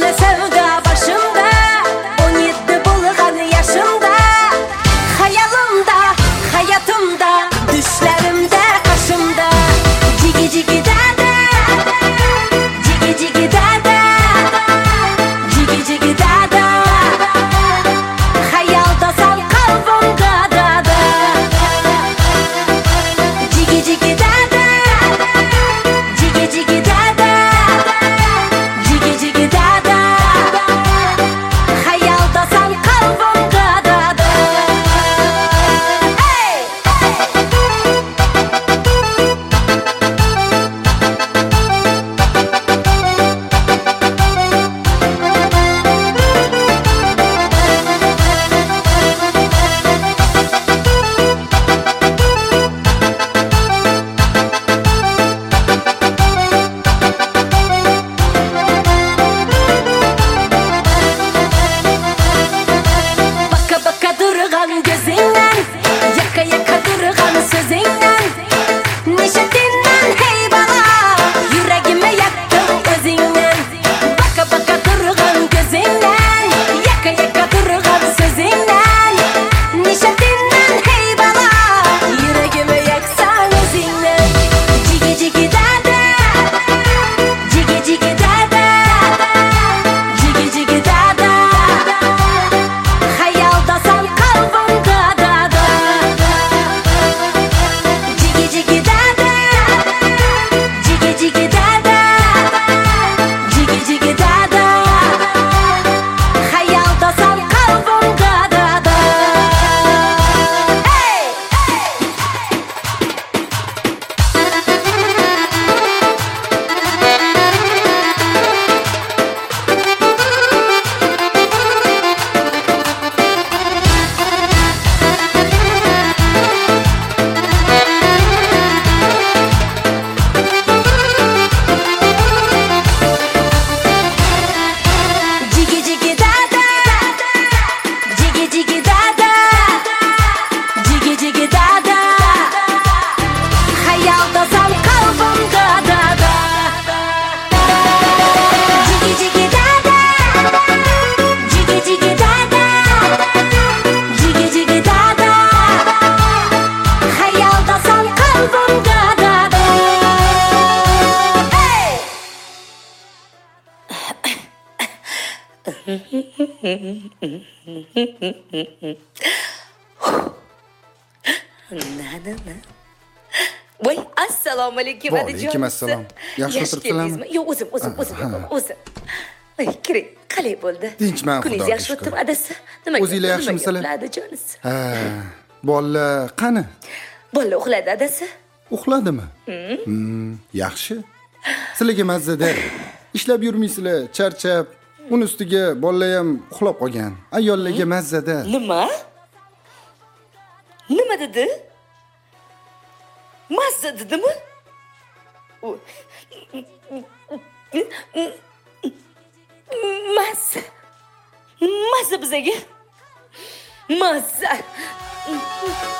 sevda başımda 17 bulğan yaşımda Hayalimda, hayatımda Düşlerimde, kaşımda Cigi cigi dada Cigi cigi dada Cigi cigi dada Hayaldasan kalbimda dada Cigi cigi dada Cigi cigi dada Cigi cigi dada Hayaldasan kalbimda dada Hey! Baka baka durgan gözünden Yaka yaka durgan sözünden Neşetinden hey bala Yüreğime yaktın özünden Baka baka durgan gözünden Yaka yaka durgan sözünden Neşetinden hey bala Yüreğime yaksan özünden Cigi cigi dada Cigi cigi dada Cigi cigi dada Hayaldasan kalbimda dada Cigi cigi dada Cigi cigi dada Cigi cigi dada Hayaldasan kalbimda dada Hey! Cigi cigi dada Cigi cigi dada Cigi cigi dada Hayaldasan kalbimda dada Cigi cigi dada Cigi cigi dada Cigi cigi dada Hayaldasan kalbimda dada Hey! Voy, assalomu alaykum Va onajon. alaykum assalom. Yaxshi o'tiribsizlarmi? Yo'q, o'zim. Voy, kiring. Qalay bo'ldi? Tinchman, Kuningiz Xudoga yaxshi shukr. o'tibmi adasi? Nima O'zinglar yaxshimisizlar? Adajonis. Ha, bolalar qani? Bola uxladi adasi. Uxladimi? Yaxshi. Sizlarga mazza-da. Ishlab yurmaysizlar, charchab. Uni ustiga bolalar ham uxlab qolgan. Ayollarga mazza-da. Nima? Nima dedi? Mazza dedimi? Mazza. Mazza bizaga. Mazza.